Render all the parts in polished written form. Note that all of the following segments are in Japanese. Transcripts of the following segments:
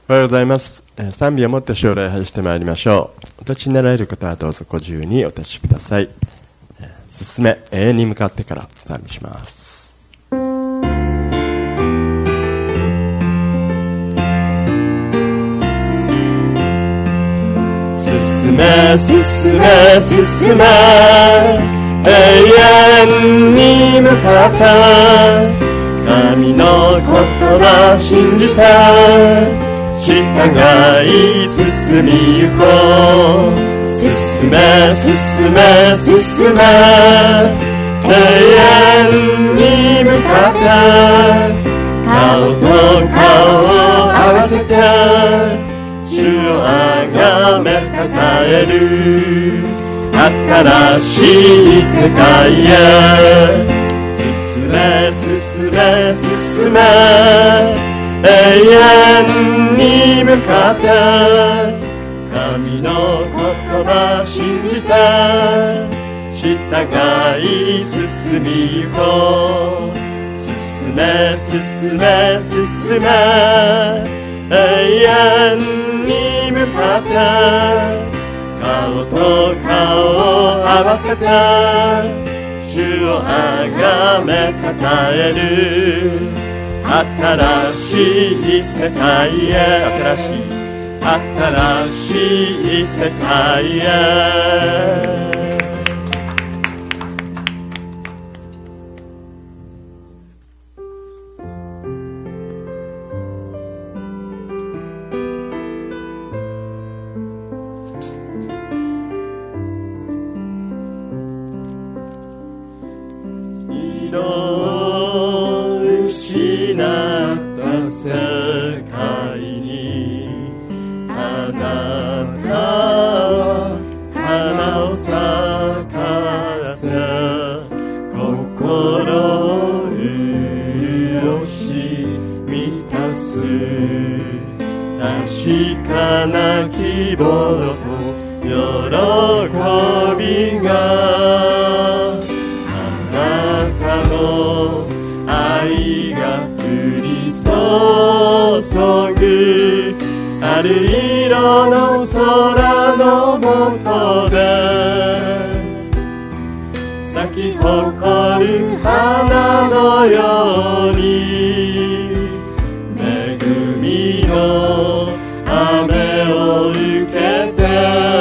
おはようございます。賛美をもって主を礼拝してまいりましょう。お立ちになられる方はどうぞご自由にお立ちください。進め、永遠に向かってから賛美します。進め進め進め、永遠に向かって神の言葉信じて従い進みゆこう。進め進め進め、永遠に向かって顔と顔を合わせて主をあがめたたえる新しい世界へ。進め進め進め、永遠に向かって神の言葉信じて従い進みゆこう。進め進め進め、永遠に向かって顔と顔を合わせて主をあがめたたえる新しい世界へ。新しい世界へ。色を失った世界にあなたは花を咲かせ、心を潤し満たす確かな希望と喜びが、愛が降り注ぐ春色の空の下で咲き誇る花のように恵みの雨を受けて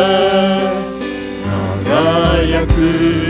輝く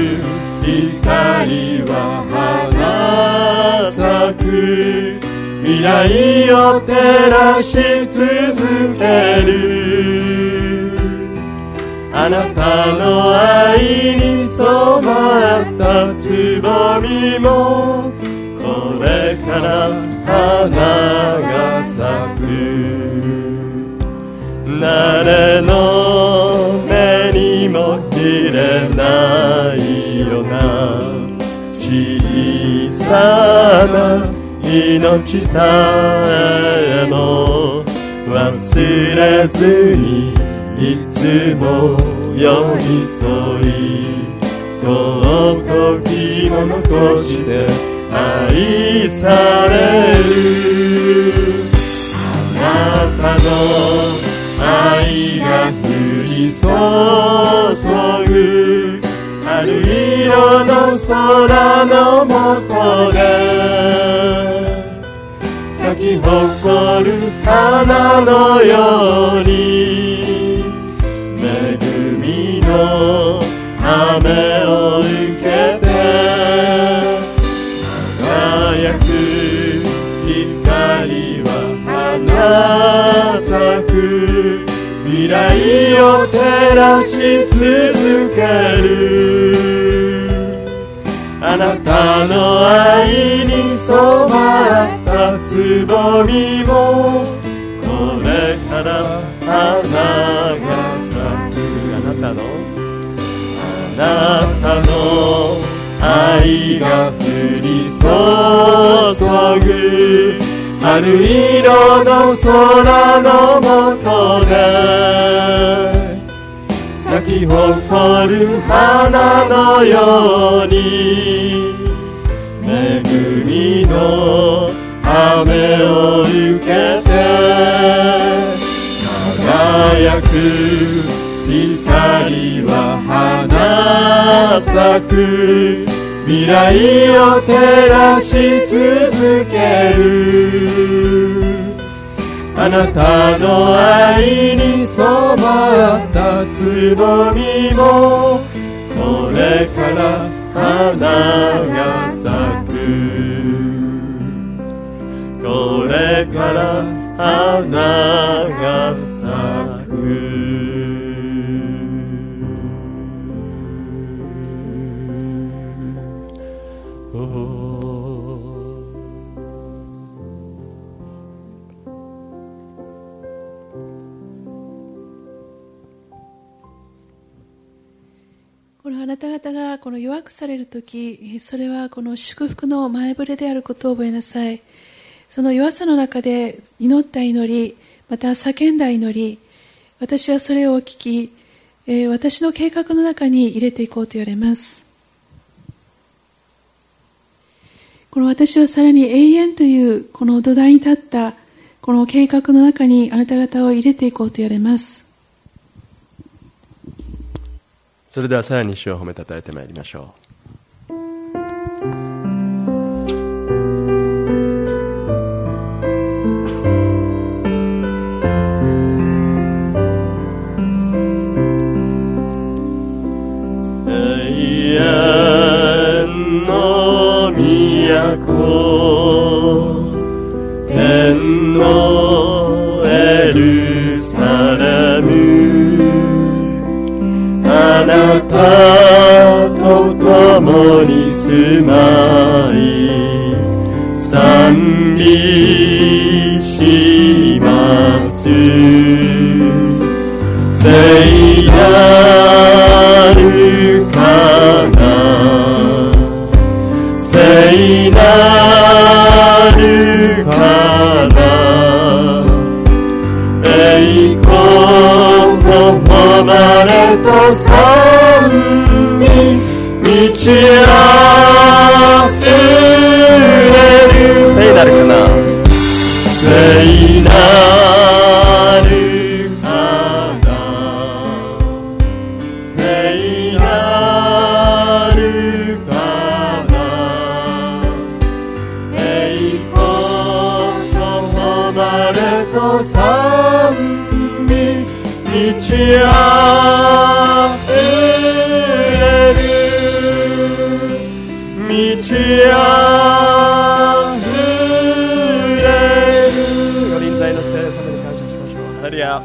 光は花咲く未来を照らし続ける。あなたの愛に染まったつぼみもこれから花が咲く。誰の目にも入れないような小さな命さえも忘れずにいつも寄り添い尊きも残して愛される。あなたの愛が降り注ぐ春色の空の下で咲き誇る花のように恵みの雨を受けて輝く光は花咲く未来を照らし続ける。あなたの愛に染まったつぼみもこれから花が咲く。あなたの愛が降り注ぐ春色の空の下で咲き誇る花のように恵みの雨を受けて光は花咲く、未来を照らし続ける。あなたの愛に染まったつぼみもこれから花が咲く、これから花が咲く。 このあなた方がこの弱くされるとき、それはこの祝福の前触れであることを覚えなさい。その弱さの中で祈った祈り、また叫んだ祈り、私はそれを聞き、私の計画の中に入れていこうと言われます。この私はさらに永遠というこの土台に立ったこの計画の中にあなた方を入れていこうと言われます。 それではさらに主を褒めたたえてまいりましょう。永遠の都、天のエルサレム、あなたと共に住まい賛美します。聖なるかな、聖なるかな、栄光と誉れと賛美満ちあふれる。聖なるかな、聖なるかな、聖なるかな、栄光と誉れと賛美満ちあふれる、満ちあふれる。ご臨在の聖様に感謝しましょう。ハレルヤ。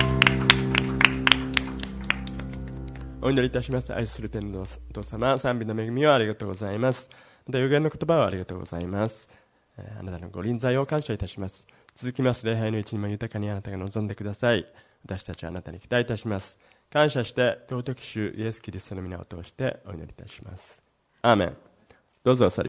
お祈りいたします。愛する天のお父様、賛美の恵みをありがとうございます。また予言の言葉をありがとうございます。あなたのご臨在を感謝いたします。続きます礼拝のうちにも豊かにあなたが望んでください。私たちはあなたに期待いたします。感謝して尊き主イエス・キリストの皆を通してお祈りいたします。アーメン。どうぞお座り